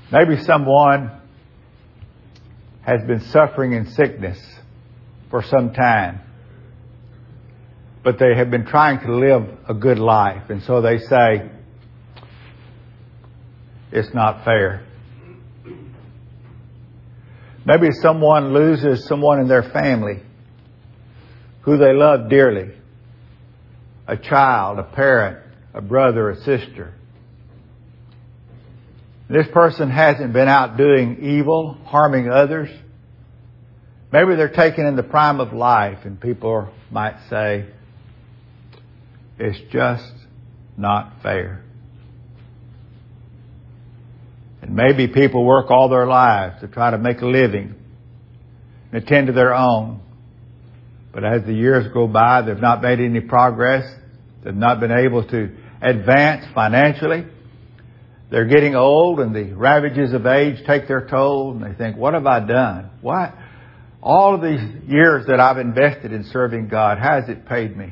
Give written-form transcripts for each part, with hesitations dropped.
Maybe someone has been suffering in sickness for some time, but they have been trying to live a good life, and so they say, it's not fair. Maybe someone loses someone in their family who they love dearly. A child, a parent, a brother, a sister. This person hasn't been out doing evil, harming others. Maybe they're taken in the prime of life, and people might say, it's just not fair. And maybe people work all their lives to try to make a living and attend to their own. But as the years go by, they've not made any progress. They've not been able to advance financially. They're getting old, and the ravages of age take their toll, and they think, what have I done? Why? All of these years that I've invested in serving God, how has it paid me?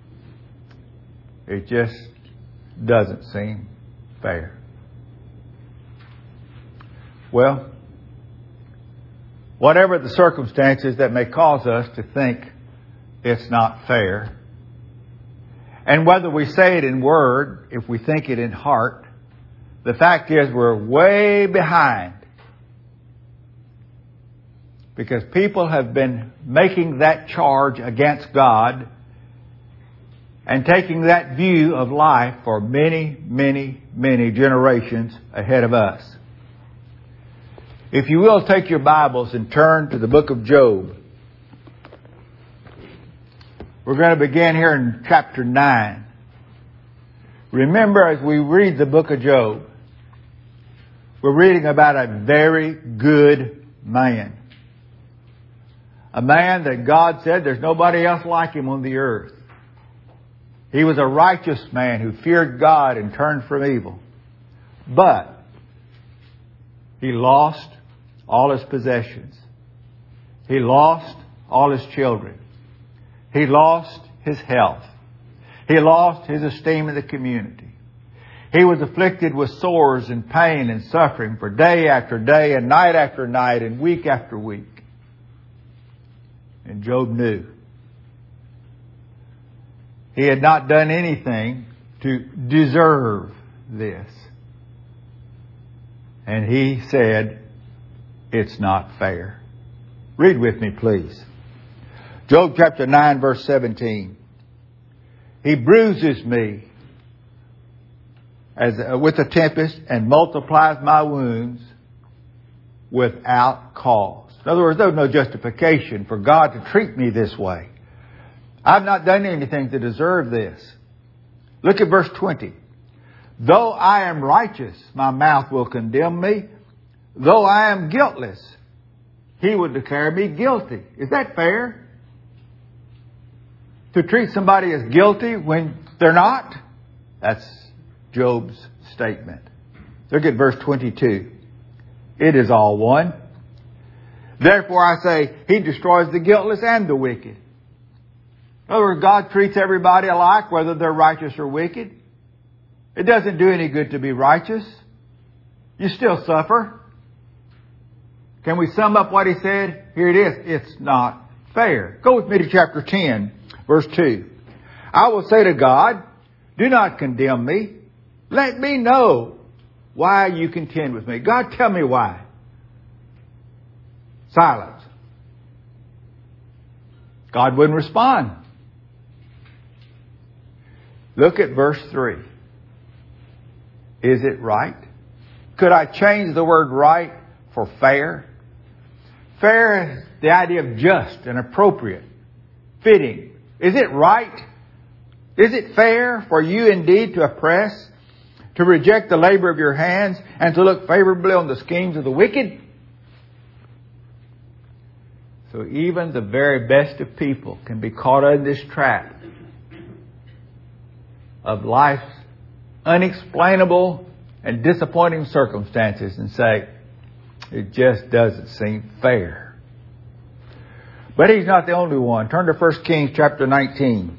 It just doesn't seem fair. Well, whatever the circumstances that may cause us to think it's not fair, and whether we say it in word, if we think it in heart, the fact is we're way behind. Because people have been making that charge against God and taking that view of life for many, many, many generations ahead of us. If you will, take your Bibles and turn to the book of Job. We're going to begin here in chapter 9. Remember, as we read the book of Job, we're reading about a very good man. A man that God said there's nobody else like him on the earth. He was a righteous man who feared God and turned from evil. But he lost all his possessions. He lost all his children. He lost his health. He lost his esteem in the community. He was afflicted with sores and pain and suffering for day after day and night after night and week after week. And Job knew he had not done anything to deserve this. And he said, it's not fair. Read with me, please. Job chapter 9, verse 17. He bruises me with a tempest and multiplies my wounds without cause. In other words, there's no justification for God to treat me this way. I've not done anything to deserve this. Look at verse 20. Though I am righteous, my mouth will condemn me. Though I am guiltless, he would declare me guilty. Is that fair? To treat somebody as guilty when they're not? That's Job's statement. Look at verse 22. It is all one. Therefore I say, he destroys the guiltless and the wicked. In other words, God treats everybody alike, whether they're righteous or wicked. It doesn't do any good to be righteous. You still suffer. Can we sum up what he said? Here it is. It's not fair. Go with me to chapter 10, verse 2. I will say to God, do not condemn me. Let me know why you contend with me. God, tell me why. Silence. God wouldn't respond. Look at verse 3. Is it right? Could I change the word right for fair? Fair is the idea of just and appropriate, fitting. Is it right? Is it fair for you indeed to oppress, to reject the labor of your hands, and to look favorably on the schemes of the wicked? So even the very best of people can be caught in this trap of life's unexplainable and disappointing circumstances and say, it just doesn't seem fair. But he's not the only one. Turn to 1 Kings chapter 19.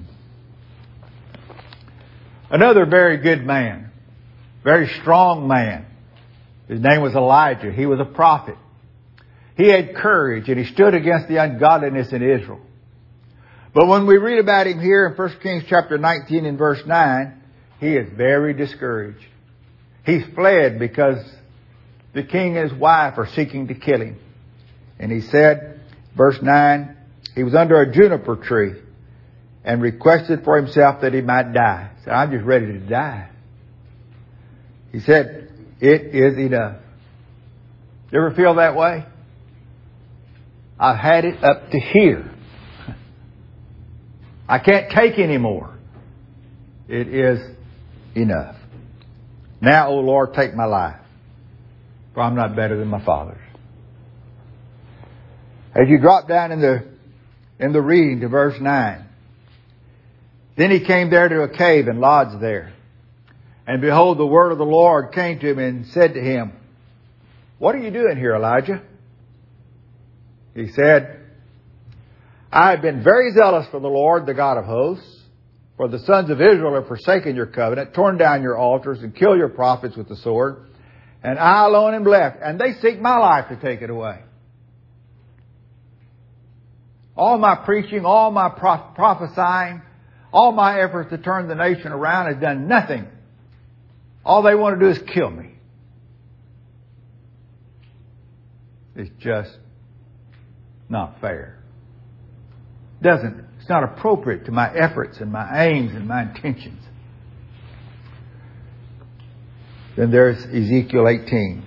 Another very good man. Very strong man. His name was Elijah. He was a prophet. He had courage and he stood against the ungodliness in Israel. But when we read about him here in 1 Kings chapter 19 and verse 9, he is very discouraged. He's fled because the king and his wife are seeking to kill him. And he said, verse 9, he was under a juniper tree and requested for himself that he might die. He said, I'm just ready to die. He said, it is enough. You ever feel that way? I've had it up to here. I can't take any more. It is enough. Now, O Lord, take my life, for I'm not better than my fathers. As you drop down in the reading to verse 9, then he came there to a cave and lodged there. And behold, the word of the Lord came to him and said to him, what are you doing here, Elijah? He said, I have been very zealous for the Lord, the God of hosts. For the sons of Israel have forsaken your covenant, torn down your altars, and killed your prophets with the sword. And I alone am left, and they seek my life to take it away. All my preaching, all my prophesying, all my efforts to turn the nation around has done nothing. All they want to do is kill me. It's just not fair. It's not appropriate to my efforts and my aims and my intentions. Then there's Ezekiel 18.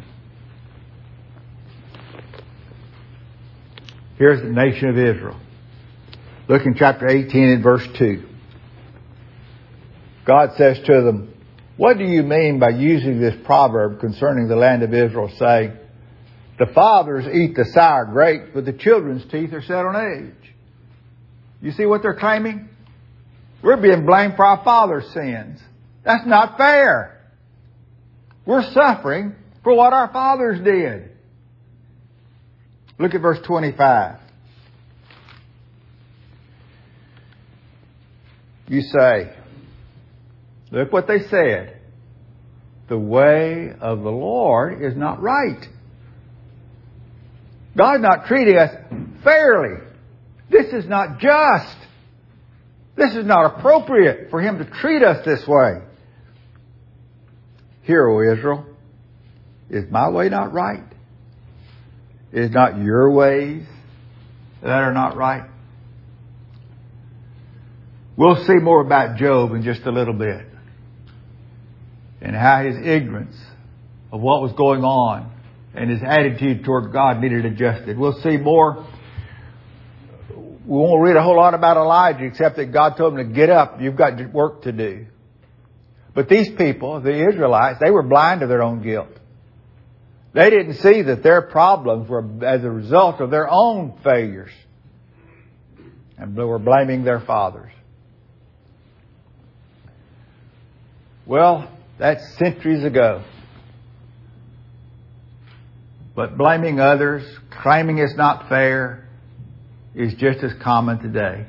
Here's the nation of Israel. Look in chapter 18 and verse 2. God says to them, what do you mean by using this proverb concerning the land of Israel, saying, the fathers eat the sour grapes, but the children's teeth are set on edge? You see what they're claiming? We're being blamed for our father's sins. That's not fair. We're suffering for what our fathers did. Look at verse 25. You say, look what they said. The way of the Lord is not right. God's not treating us fairly. This is not just. This is not appropriate for Him to treat us this way. Hear, O Israel, is my way not right? Is not your ways that are not right? We'll see more about Job in just a little bit, and how his ignorance of what was going on and his attitude toward God needed adjusted. We'll see more. We won't read a whole lot about Elijah, except that God told him to get up. You've got work to do. But these people, the Israelites, they were blind to their own guilt. They didn't see that their problems were as a result of their own failures. And they were blaming their fathers. Well, that's centuries ago. But blaming others, claiming it's not fair, is just as common today.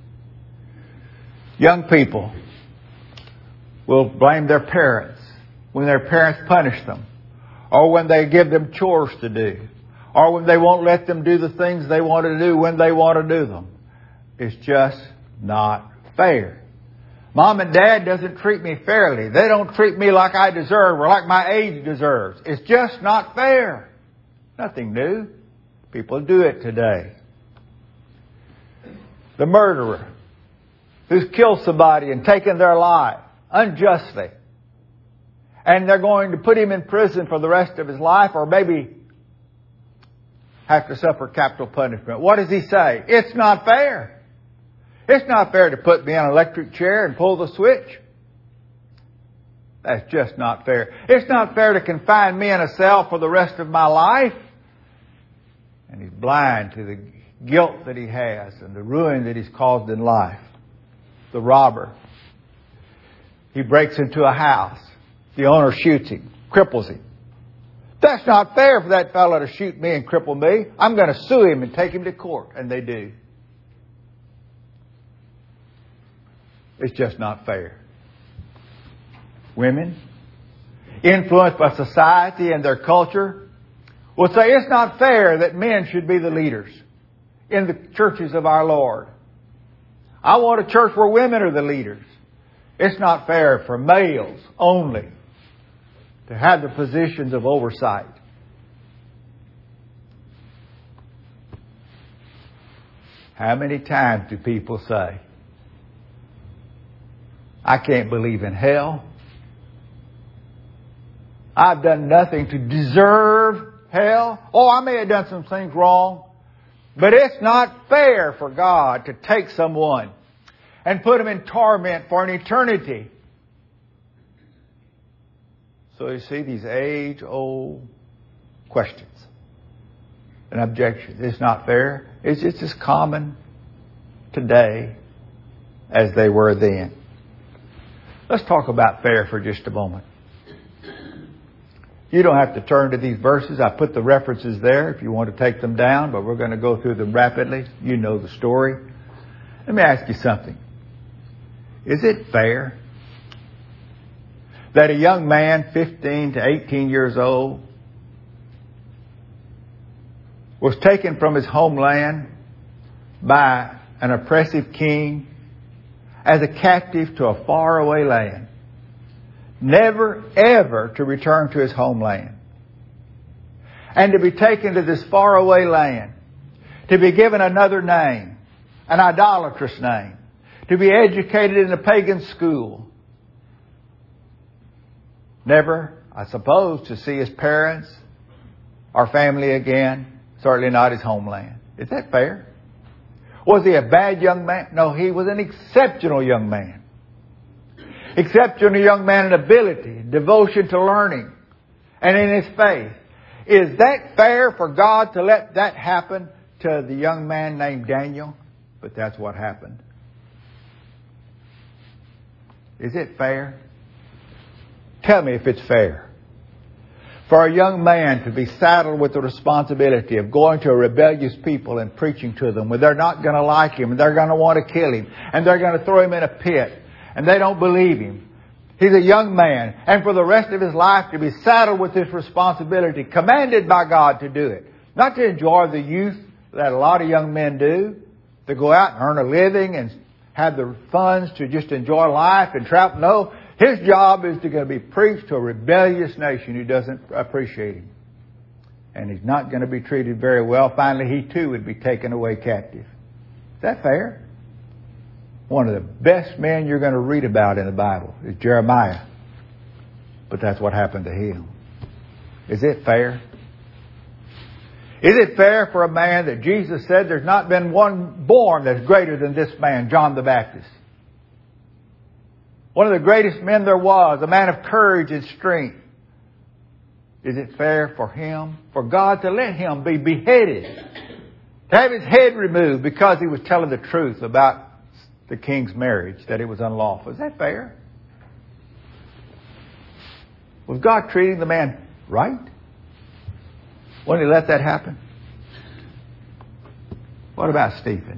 Young people will blame their parents when their parents punish them, or when they give them chores to do, or when they won't let them do the things they want to do when they want to do them. It's just not fair. Mom and Dad doesn't treat me fairly. They don't treat me like I deserve or like my age deserves. It's just not fair. Nothing new. People do it today. The murderer who's killed somebody and taken their life unjustly, and they're going to put him in prison for the rest of his life, or maybe have to suffer capital punishment. What does he say? It's not fair. It's not fair to put me on an electric chair and pull the switch. That's just not fair. It's not fair to confine me in a cell for the rest of my life. And he's blind to the guilt that he has and the ruin that he's caused in life. The robber. He breaks into a house. The owner shoots him, cripples him. That's not fair for that fellow to shoot me and cripple me. I'm going to sue him and take him to court. And they do. It's just not fair. Women, influenced by society and their culture, will say it's not fair that men should be the leaders in the churches of our Lord. I want a church where women are the leaders. It's not fair for males only to have the positions of oversight. How many times do people say, I can't believe in hell. I've done nothing to deserve hell. Oh, I may have done some things wrong. But it's not fair for God to take someone and put them in torment for an eternity. So you see these age-old questions and objections. It's not fair. It's just as common today as they were then. Let's talk about fair for just a moment. You don't have to turn to these verses. I put the references there if you want to take them down, but we're going to go through them rapidly. You know the story. Let me ask you something. Is it fair that a young man, 15 to 18 years old, was taken from his homeland by an oppressive king as a captive to a faraway land, never ever to return to his homeland, and to be taken to this faraway land, to be given another name, an idolatrous name, to be educated in a pagan school, never, I suppose, to see his parents or family again, certainly not his homeland. Is that fair? Was he a bad young man? No, he was an exceptional young man. Exceptional young man in ability, devotion to learning, and in his faith. Is that fair for God to let that happen to the young man named Daniel? But that's what happened. Is it fair? Tell me if it's fair for a young man to be saddled with the responsibility of going to a rebellious people and preaching to them when they're not going to like him and they're going to want to kill him and they're going to throw him in a pit and they don't believe him. He's a young man, and for the rest of his life to be saddled with this responsibility, commanded by God to do it. Not to enjoy the youth that a lot of young men do, to go out and earn a living and have the funds to just enjoy life and travel. No, his job is to go be preached to a rebellious nation who doesn't appreciate him. And he's not going to be treated very well. Finally, he too would be taken away captive. Is that fair? One of the best men you're going to read about in the Bible is Jeremiah. But that's what happened to him. Is it fair? Is it fair for a man that Jesus said there's not been one born that's greater than this man, John the Baptist? One of the greatest men there was, a man of courage and strength. Is it fair for him, for God to let him be beheaded, to have his head removed because he was telling the truth about the king's marriage, that it was unlawful? Is that fair? Was God treating the man right when he let that happen? What about Stephen?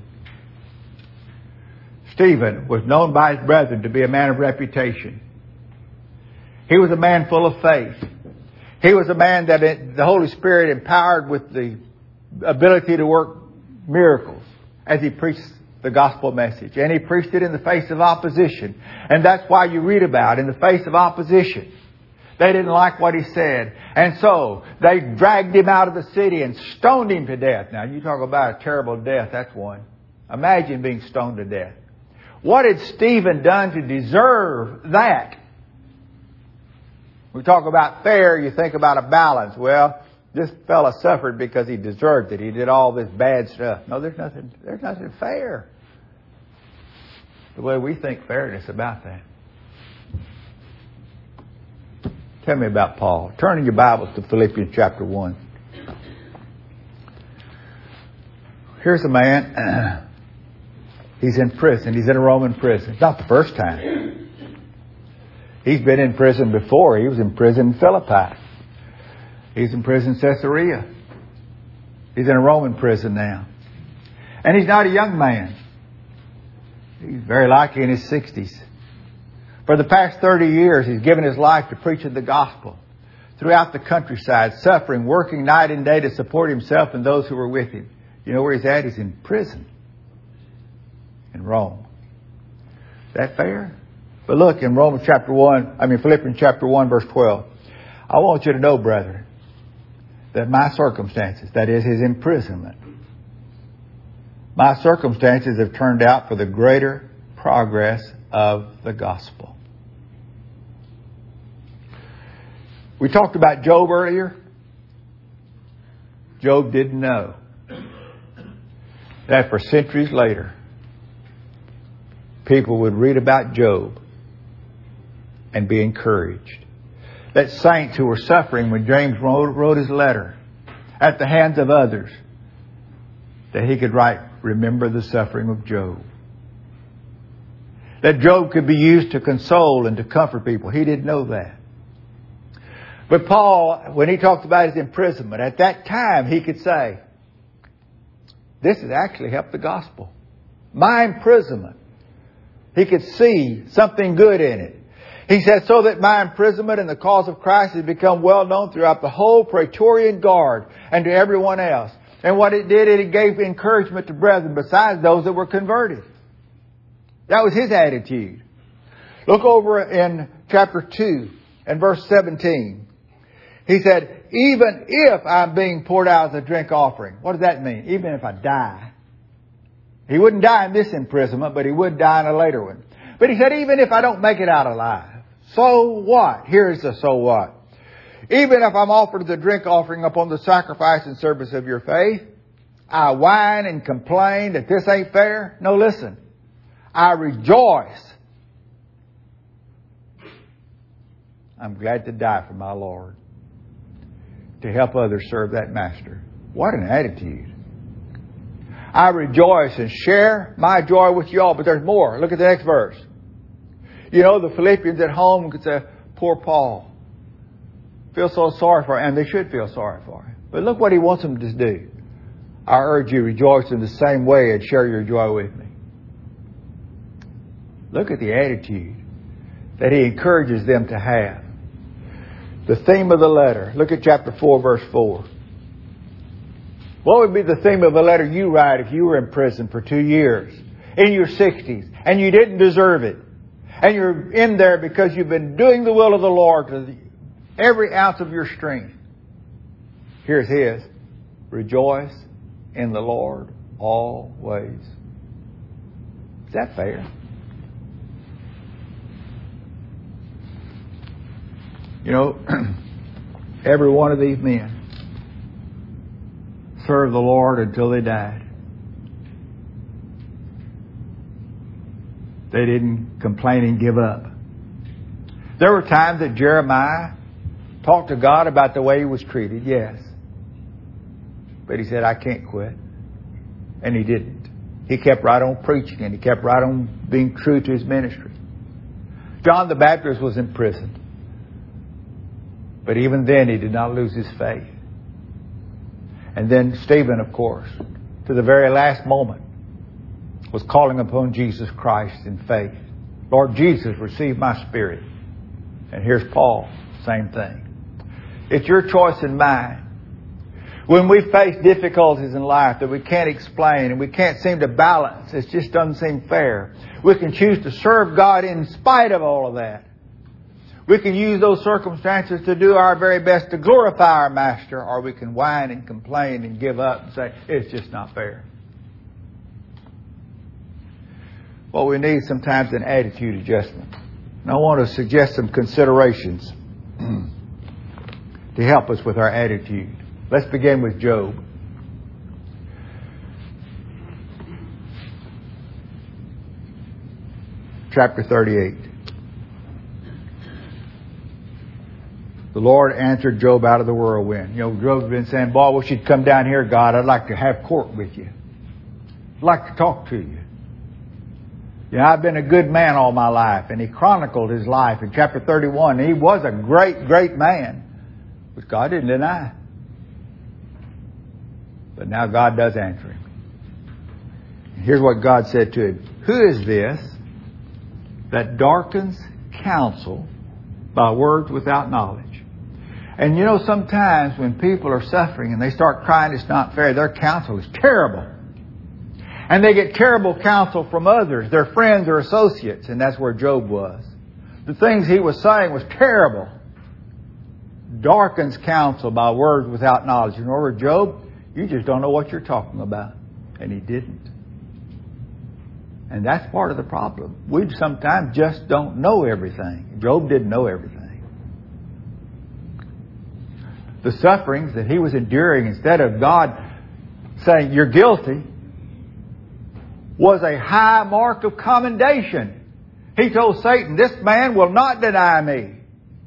Stephen was known by his brethren to be a man of reputation. He was a man full of faith. He was a man that the Holy Spirit empowered with the ability to work miracles as he preached the gospel message. And he preached it in the face of opposition. And that's why you read about in the face of opposition. They didn't like what he said. And so they dragged him out of the city and stoned him to death. Now you talk about a terrible death, that's one. Imagine being stoned to death. What had Stephen done to deserve that? We talk about fair, you think about a balance. Well, this fella suffered because he deserved it. He did all this bad stuff. No, there's nothing fair. The way we think fairness about that. Tell me about Paul. Turn in your Bibles to Philippians chapter 1. Here's a man. He's in prison. He's in a Roman prison. It's not the first time. He's been in prison before. He was in prison in Philippi. He's in prison in Caesarea. He's in a Roman prison now. And he's not a young man. He's very likely in his 60s. For the past 30 years, he's given his life to preaching the gospel throughout the countryside, suffering, working night and day to support himself and those who were with him. You know where he's at? He's in prison in Rome. Is that fair? But look in Philippians chapter 1, verse 12. I want you to know, brethren, that my circumstances, that is his imprisonment, my circumstances have turned out for the greater progress of the gospel. We talked about Job earlier. Job didn't know that for centuries later, people would read about Job and be encouraged. That saints who were suffering when James wrote his letter at the hands of others, that he could write, remember the suffering of Job. That Job could be used to console and to comfort people. He didn't know that. But Paul, when he talked about his imprisonment, at that time he could say, this has actually helped the gospel. My imprisonment. He could see something good in it. He said, so that my imprisonment in the cause of Christ has become well known throughout the whole Praetorian Guard and to everyone else. And what it did, it gave encouragement to brethren besides those that were converted. That was his attitude. Look over in chapter 2 and verse 17. He said, even if I'm being poured out as a drink offering. What does that mean? Even if I die. He wouldn't die in this imprisonment, but he would die in a later one. But he said, even if I don't make it out alive. So what? Here's the so what. Even if I'm offered as a drink offering upon the sacrifice and service of your faith, I whine and complain that this ain't fair. No, listen. I rejoice. I'm glad to die for my Lord, to help others serve that master. What an attitude. I rejoice and share my joy with you all. But there's more. Look at the next verse. You know, the Philippians at home could say, poor Paul. Feel so sorry for him. And they should feel sorry for him. But look what he wants them to do. I urge you, rejoice in the same way and share your joy with me. Look at the attitude that he encourages them to have. The theme of the letter. Look at chapter 4, verse 4. What would be the theme of a letter you write if you were in prison for 2 years, in your 60s, and you didn't deserve it? And you're in there because you've been doing the will of the Lord to every ounce of your strength. Here's his. Rejoice in the Lord always. Is that fair? You know, every one of these men served the Lord until they died. They didn't complain and give up. There were times that Jeremiah talked to God about the way he was treated, yes. But he said, I can't quit. And he didn't. He kept right on preaching and he kept right on being true to his ministry. John the Baptist was in prison. But even then he did not lose his faith. And then Stephen, of course, to the very last moment, was calling upon Jesus Christ in faith. Lord Jesus, receive my spirit. And here's Paul, same thing. It's your choice and mine. When we face difficulties in life that we can't explain and we can't seem to balance, it just doesn't seem fair. We can choose to serve God in spite of all of that. We can use those circumstances to do our very best to glorify our Master, or we can whine and complain and give up and say, it's just not fair. What we need sometimes is an attitude adjustment. And I want to suggest some considerations to help us with our attitude. Let's begin with Job. Chapter 38. The Lord answered Job out of the whirlwind. You know, Job had been saying, boy, I wish you'd come down here, God. I'd like to have court with you. I'd like to talk to you. You know, I've been a good man all my life. And he chronicled his life in chapter 31. He was a great, great man. But God didn't deny. But now God does answer him. And here's what God said to him. Who is this that darkens counsel by words without knowledge. And you know, sometimes when people are suffering and they start crying it's not fair, their counsel is terrible. And they get terrible counsel from others, their friends or associates, and that's where Job was. The things he was saying was terrible. Darkens counsel by words without knowledge. In other words, Job, you just don't know what you're talking about. And he didn't. And that's part of the problem. We sometimes just don't know everything. Job didn't know everything. The sufferings that he was enduring, instead of God saying, you're guilty, was a high mark of commendation. He told Satan, this man will not deny me.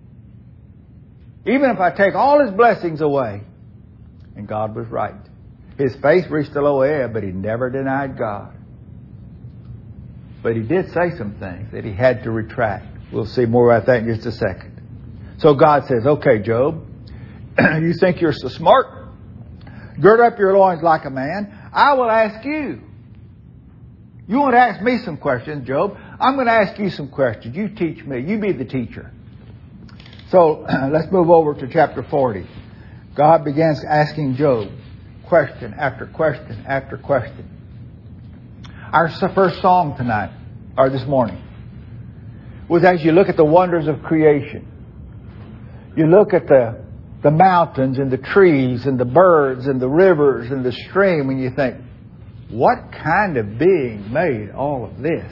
Even if I take all his blessings away. And God was right. His faith reached a low ebb, but he never denied God. But he did say some things that he had to retract. We'll see more about that in just a second. So God says, okay, Job, you think you're so smart? Gird up your loins like a man. I will ask you. You want to ask me some questions, Job? I'm going to ask you some questions. You teach me. You be the teacher. So let's move over to chapter 40. God begins asking Job question after question after question. Our first song tonight, or this morning, was as you look at the wonders of creation. You look at the mountains and the trees and the birds and the rivers and the stream, and you think, what kind of being made all of this?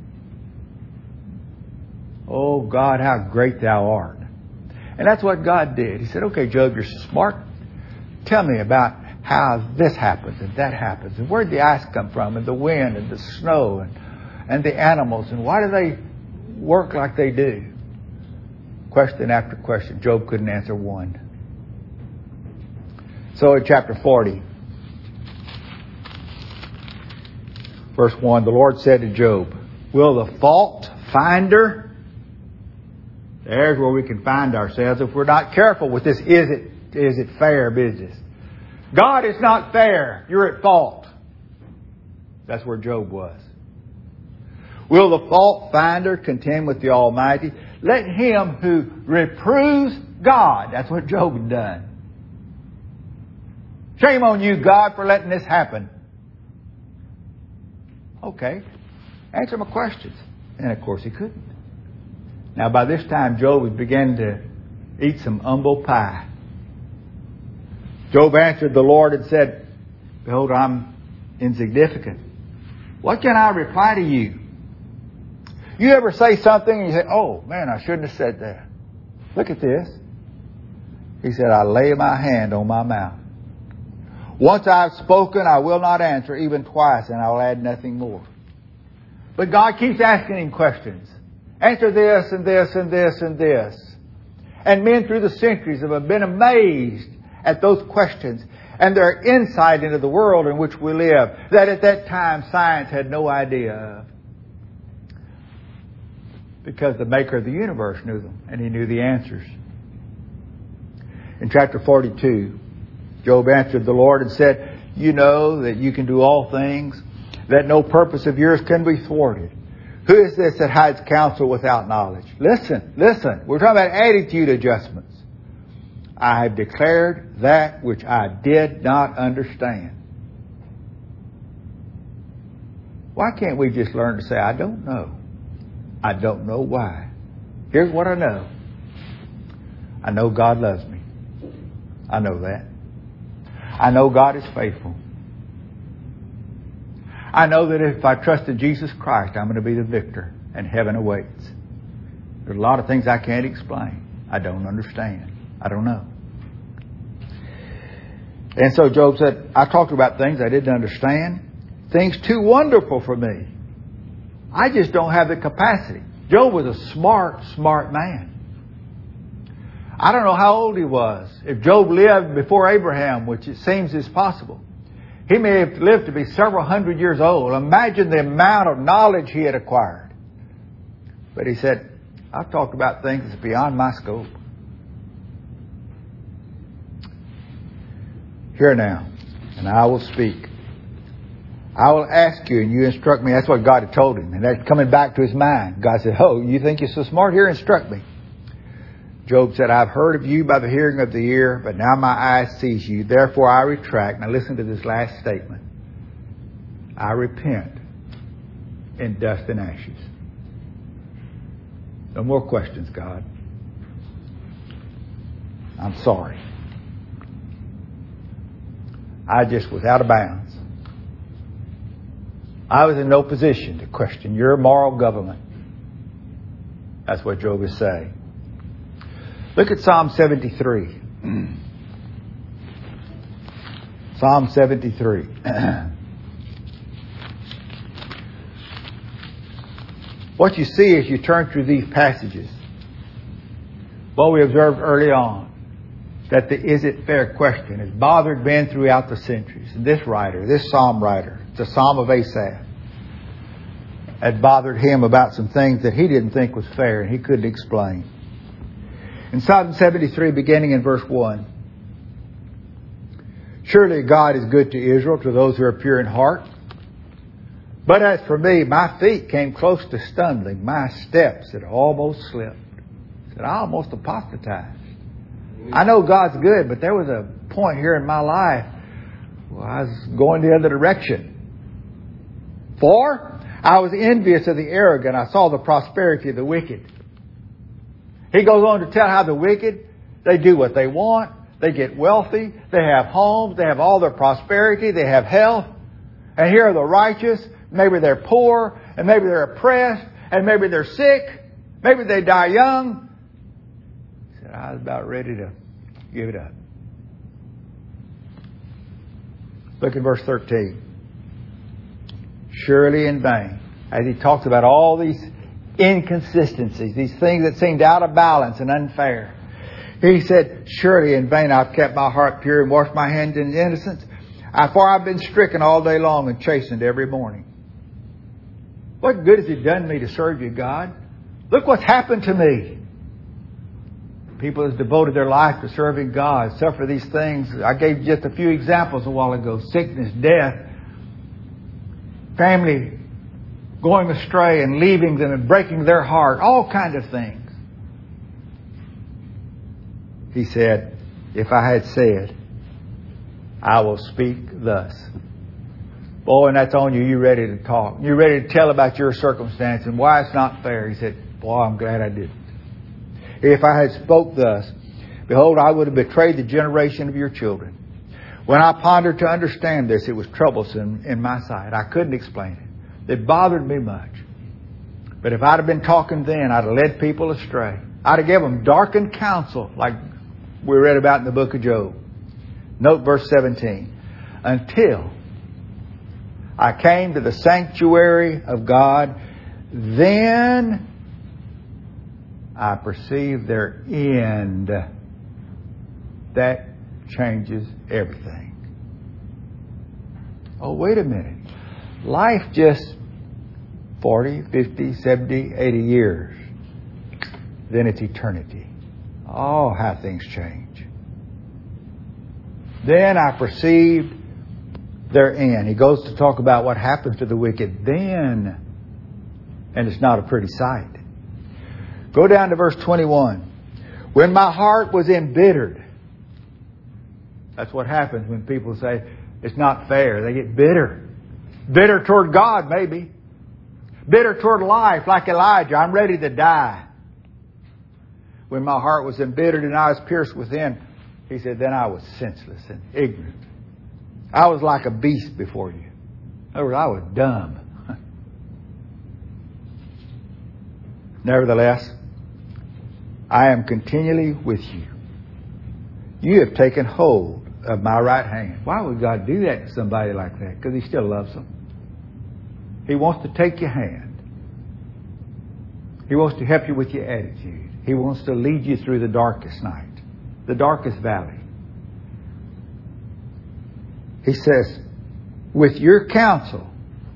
Oh God, how great thou art. And that's what God did. He said, okay, Job, you're so smart. Tell me about how this happens and that happens. And where'd the ice come from? And the wind and the snow and the animals. And why do they work like they do? Question after question. Job couldn't answer one. So in chapter 40, verse 1, the Lord said to Job, will the fault finder... There's where we can find ourselves if we're not careful with this is it fair business. God is not fair. You're at fault. That's where Job was. Will the fault finder contend with the Almighty? Let him who reproves God. That's what Job had done. Shame on you, God, for letting this happen. Okay. Answer my questions. And of course he couldn't. Now by this time Job was beginning to eat some humble pie. Job answered the Lord and said, behold, I'm insignificant. What can I reply to you? You ever say something and you say, oh man, I shouldn't have said that. Look at this. He said, I lay my hand on my mouth. Once I've spoken, I will not answer, even twice, and I'll add nothing more. But God keeps asking him questions. Answer this and this and this and this. And men through the centuries have been amazed at those questions and their insight into the world in which we live that at that time science had no idea of. Because the maker of the universe knew them and he knew the answers. In chapter 42, Job answered the Lord and said, you know that you can do all things, that no purpose of yours can be thwarted. Who is this that hides counsel without knowledge? Listen. We're talking about attitude adjustments. I have declared that which I did not understand. Why can't we just learn to say, I don't know? I don't know why. Here's what I know. I know God loves me. I know that. I know God is faithful. I know that if I trust in Jesus Christ, I'm going to be the victor and heaven awaits. There's a lot of things I can't explain. I don't understand. I don't know. And so Job said, I talked about things I didn't understand. Things too wonderful for me. I just don't have the capacity. Job was a smart man. I don't know how old he was. If Job lived before Abraham, which it seems is possible, he may have lived to be several hundred years old. Imagine the amount of knowledge he had acquired. But he said, I've talked about things that's beyond my scope. Hear now, and I will speak. I will ask you and you instruct me. That's what God had told him. And that's coming back to his mind. God said, oh, you think you're so smart? Here, instruct me. Job said, I've heard of you by the hearing of the ear, but now my eye sees you. Therefore I retract. Now listen to this last statement. I repent in dust and ashes. No more questions, God. I'm sorry. I just was out of bounds. I was in no position to question your moral government. That's what Job is saying. Look at Psalm 73. Psalm 73. What you see as you turn through these passages, what we observed early on, that the is it fair question has bothered men throughout the centuries. And this writer, this psalm writer, it's a psalm of Asaph, had bothered him about some things that he didn't think was fair and he couldn't explain. In Psalm 73, beginning in verse 1, surely God is good to Israel, to those who are pure in heart. But as for me, my feet came close to stumbling. My steps had almost slipped. He said, I almost apostatized. I know God's good, but there was a point here in my life where I was going the other direction. For I was envious of the arrogant. I saw the prosperity of the wicked. He goes on to tell how the wicked, they do what they want. They get wealthy. They have homes. They have all their prosperity. They have health. And here are the righteous. Maybe they're poor. And maybe they're oppressed. And maybe they're sick. Maybe they die young. He said, I was about ready to give it up. Look at verse 13. Surely in vain. As he talks about all these inconsistencies, these things that seemed out of balance and unfair. He said, surely in vain I've kept my heart pure and washed my hands in innocence. For I've been stricken all day long and chastened every morning. What good has it done me to serve you, God? Look what's happened to me. People have devoted their life to serving God, suffer these things. I gave just a few examples a while ago. Sickness, death, family going astray and leaving them and breaking their heart. All kinds of things. He said, if I had said, I will speak thus. Boy, and that's on you. You're ready to talk. You're ready to tell about your circumstance and why it's not fair. He said, boy, I'm glad I didn't. If I had spoke thus, behold, I would have betrayed the generation of your children. When I pondered to understand this, it was troublesome in my sight. I couldn't explain it. It bothered me much. But if I'd have been talking then, I'd have led people astray. I'd have given them darkened counsel, like we read about in the book of Job. Note verse 17. Until I came to the sanctuary of God, then I perceived their end. That changes everything. Oh, wait a minute. Life just 40, 50, 70, 80 years. Then it's eternity. Oh, how things change. Then I perceived their end. He goes to talk about what happens to the wicked then. And it's not a pretty sight. Go down to verse 21. When my heart was embittered. That's what happens when people say it's not fair. They get bitter. Bitter toward God, maybe. Bitter toward life, like Elijah. I'm ready to die. When my heart was embittered and I was pierced within, he said, then I was senseless and ignorant. I was like a beast before you. In other words, I was dumb. Nevertheless, I am continually with you. You have taken hold of my right hand. Why would God do that to somebody like that? Because He still loves them. He wants to take your hand. He wants to help you with your attitude. He wants to lead you through the darkest night, the darkest valley. He says, with your counsel,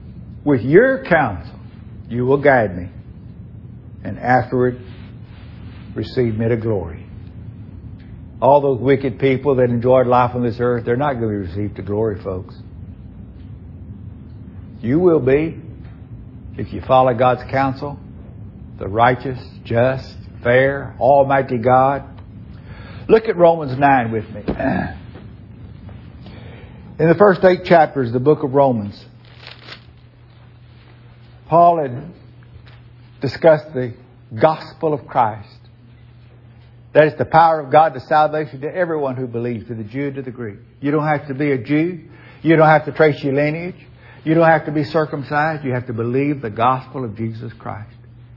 you will guide me, and afterward receive me to glory. All those wicked people that enjoyed life on this earth, they're not going to be received to glory, folks. You will be if you follow God's counsel, the righteous, just, fair, almighty God. Look at Romans 9 with me. In the first 8 chapters of the book of Romans, Paul had discussed the gospel of Christ. That is the power of God to salvation to everyone who believes, to the Jew, to the Greek. You don't have to be a Jew. You don't have to trace your lineage. You don't have to be circumcised. You have to believe the gospel of Jesus Christ.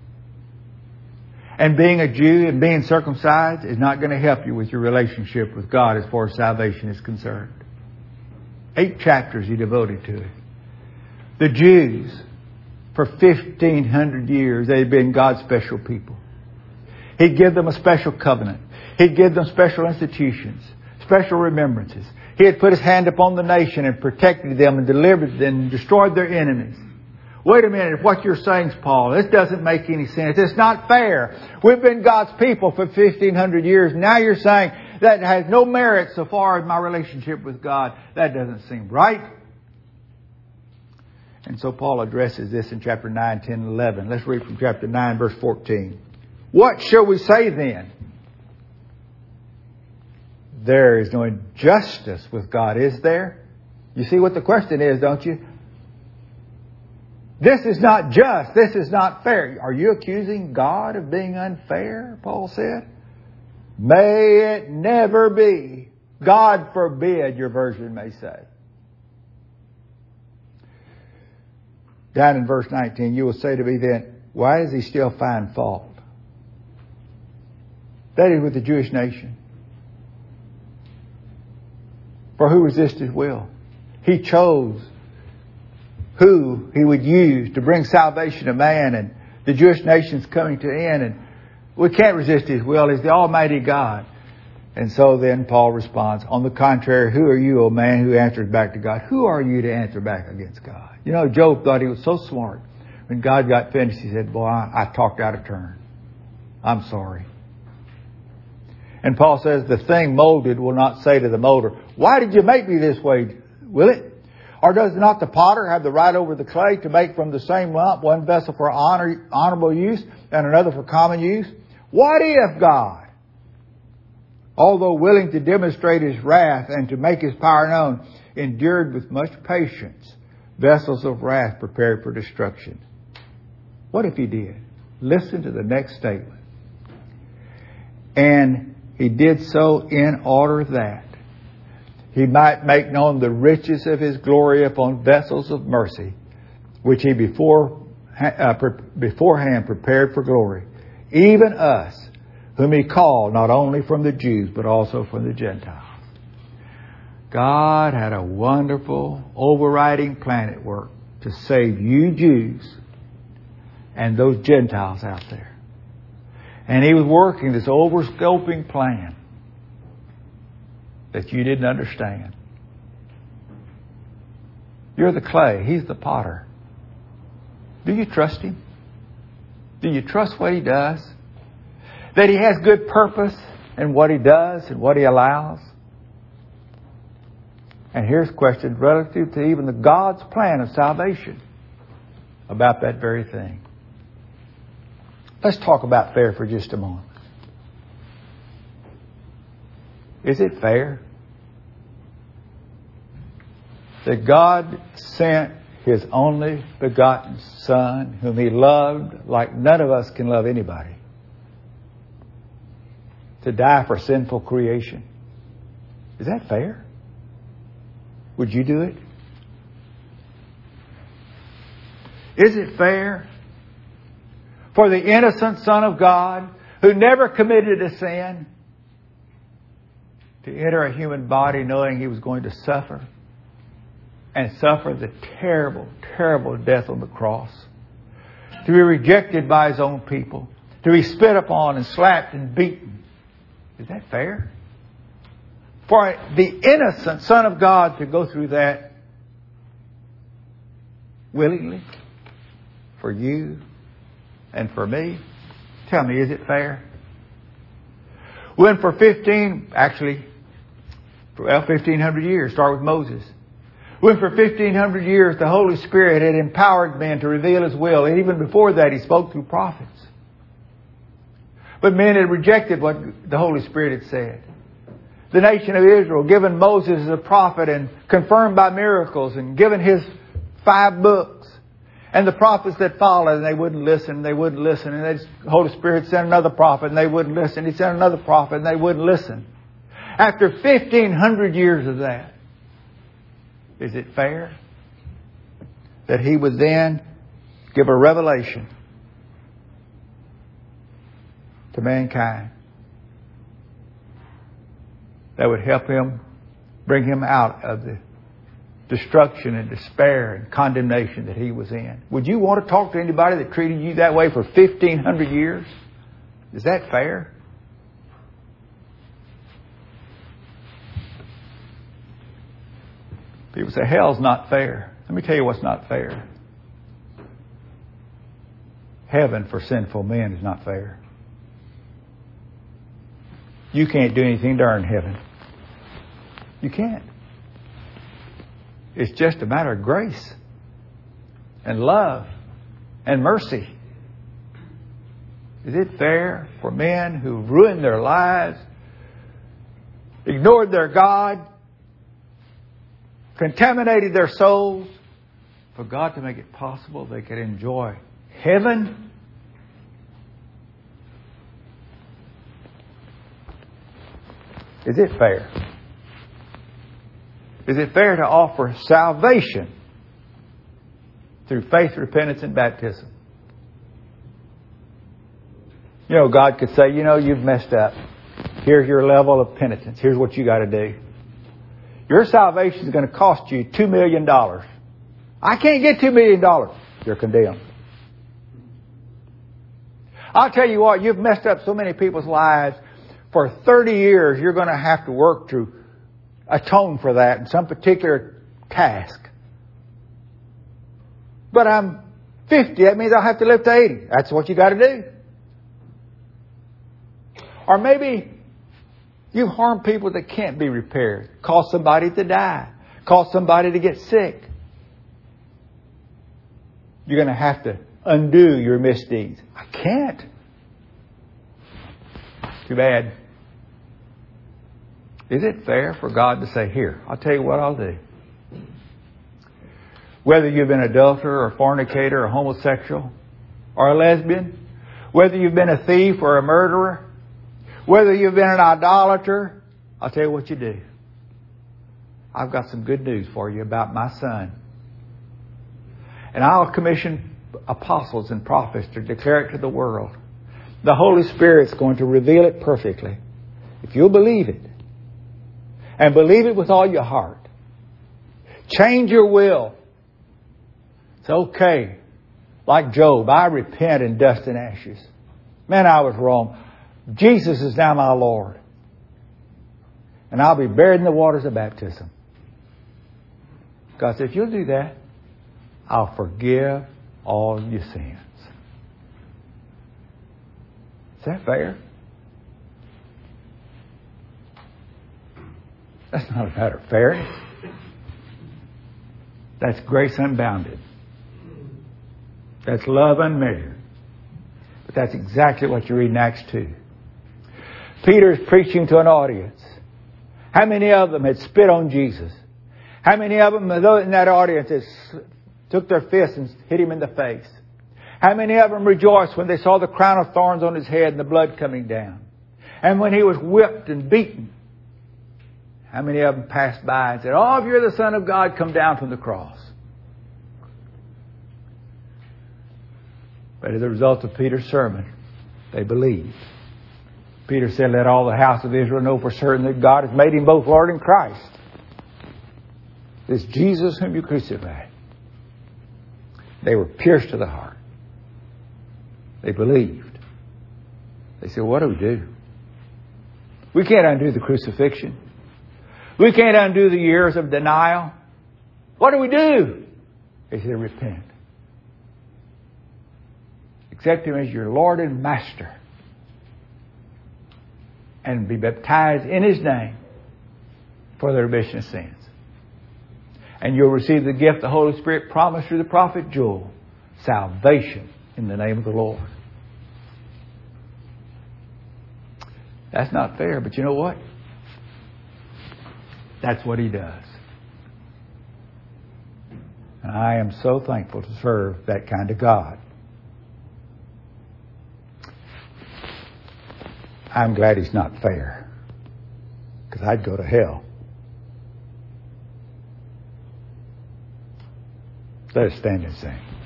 And being a Jew and being circumcised is not going to help you with your relationship with God as far as salvation is concerned. 8 chapters he devoted to it. The Jews, for 1,500 years, they've been God's special people. He'd give them a special covenant. He'd give them special institutions, special remembrances. He had put His hand upon the nation and protected them and delivered them and destroyed their enemies. Wait a minute, what you're saying, Paul, this doesn't make any sense. It's not fair. We've been God's people for 1,500 years. Now you're saying that has no merit so far as my relationship with God. That doesn't seem right. And so Paul addresses this in chapter 9, 10, and 11. Let's read from chapter 9, verse 14. What shall we say then? There is no injustice with God, is there? You see what the question is, don't you? This is not just. This is not fair. Are you accusing God of being unfair? Paul said. May it never be. God forbid, your version may say. Down in verse 19, you will say to me then, why does he still find fault? That is with the Jewish nation. For who resisted His will? He chose who He would use to bring salvation to man, and the Jewish nation's coming to an end, and we can't resist His will. He's the Almighty God. And so then Paul responds, on the contrary, who are you, O man, who answers back to God? Who are you to answer back against God? You know, Job thought he was so smart. When God got finished, he said, boy, I talked out of turn. I'm sorry. And Paul says, the thing molded will not say to the molder, why did you make me this way? Will it? Or does not the potter have the right over the clay to make from the same lump one vessel for honorable use and another for common use? What if God, although willing to demonstrate His wrath and to make His power known, endured with much patience vessels of wrath prepared for destruction? What if He did? Listen to the next statement. And He did so in order that He might make known the riches of His glory upon vessels of mercy, which He beforehand prepared for glory, even us, whom He called not only from the Jews, but also from the Gentiles. God had a wonderful overriding plan at work to save you Jews and those Gentiles out there. And He was working this overscoping plan that you didn't understand. You're the clay. He's the potter. Do you trust Him? Do you trust what He does? That He has good purpose in what He does and what He allows? And here's a question relative to even the God's plan of salvation about that very thing. Let's talk about fair for just a moment. Is it fair that God sent His only begotten Son, whom He loved like none of us can love anybody, to die for sinful creation? Is that fair? Would you do it? Is it fair for the innocent Son of God, who never committed a sin, to enter a human body knowing He was going to suffer, and suffer the terrible, terrible death on the cross, to be rejected by His own people, to be spit upon and slapped and beaten? Is that fair? For the innocent Son of God to go through that willingly for you and for me? Tell me, is it fair? When for 1,500 years, start with Moses. When for 1,500 years the Holy Spirit had empowered men to reveal His will. And even before that He spoke through prophets. But men had rejected what the Holy Spirit had said. The nation of Israel, given Moses as a prophet and confirmed by miracles and given his 5 books. And the prophets that followed, and they wouldn't listen, they wouldn't listen. And the Holy Spirit sent another prophet and they wouldn't listen. He sent another prophet and they wouldn't listen. After 1,500 years of that, is it fair that He would then give a revelation to mankind that would help him, bring him out of the destruction and despair and condemnation that he was in? Would you want to talk to anybody that treated you that way for 1,500 years? Is that fair? People say, hell's not fair. Let me tell you what's not fair. Heaven for sinful men is not fair. You can't do anything to earn heaven. You can't. It's just a matter of grace and love and mercy. Is it fair for men who ruined their lives, ignored their God, contaminated their souls, for God to make it possible they could enjoy heaven? Is it fair? Is it fair to offer salvation through faith, repentance, and baptism? You know, God could say, you know, you've messed up. Here's your level of penitence. Here's what you got to do. Your salvation is going to cost you $2 million. I can't get $2 million. You're condemned. I'll tell you what, you've messed up so many people's lives. For 30 years, you're going to have to work to atone for that in some particular task. But I'm 50. That means I'll have to live to 80. That's what you got to do. Or maybe you've harmed people that can't be repaired. Caused somebody to die. Caused somebody to get sick. You're going to have to undo your misdeeds. I can't. Too bad. Is it fair for God to say, here, I'll tell you what I'll do. Whether you've been an adulterer or fornicator or homosexual or a lesbian, whether you've been a thief or a murderer, whether you've been an idolater, I'll tell you what you do. I've got some good news for you about my Son. And I'll commission apostles and prophets to declare it to the world. The Holy Spirit's going to reveal it perfectly. If you'll believe it, and believe it with all your heart, change your will. It's okay. Like Job, I repent in dust and ashes. Man, I was wrong. Jesus is now my Lord. And I'll be buried in the waters of baptism. God said, if you'll do that, I'll forgive all your sins. Is that fair? That's not a matter of fairness. That's grace unbounded. That's love unmeasured. But that's exactly what you read in Acts 2. Peter's preaching to an audience. How many of them had spit on Jesus? How many of them in that audience took their fists and hit him in the face? How many of them rejoiced when they saw the crown of thorns on his head and the blood coming down? And when he was whipped and beaten, how many of them passed by and said, oh, if you're the Son of God, come down from the cross? But as a result of Peter's sermon, they believed. Peter said, let all the house of Israel know for certain that God has made him both Lord and Christ. This Jesus whom you crucified. They were pierced to the heart. They believed. They said, what do we do? We can't undo the crucifixion. We can't undo the years of denial. What do we do? They said, repent. Accept Him as your Lord and Master. And be baptized in His name for the remission of sins. And you'll receive the gift the Holy Spirit promised through the prophet Joel. Salvation in the name of the Lord. That's not fair, but you know what? That's what He does. And I am so thankful to serve that kind of God. I'm glad He's not fair, because I'd go to hell. Let us stand and sing.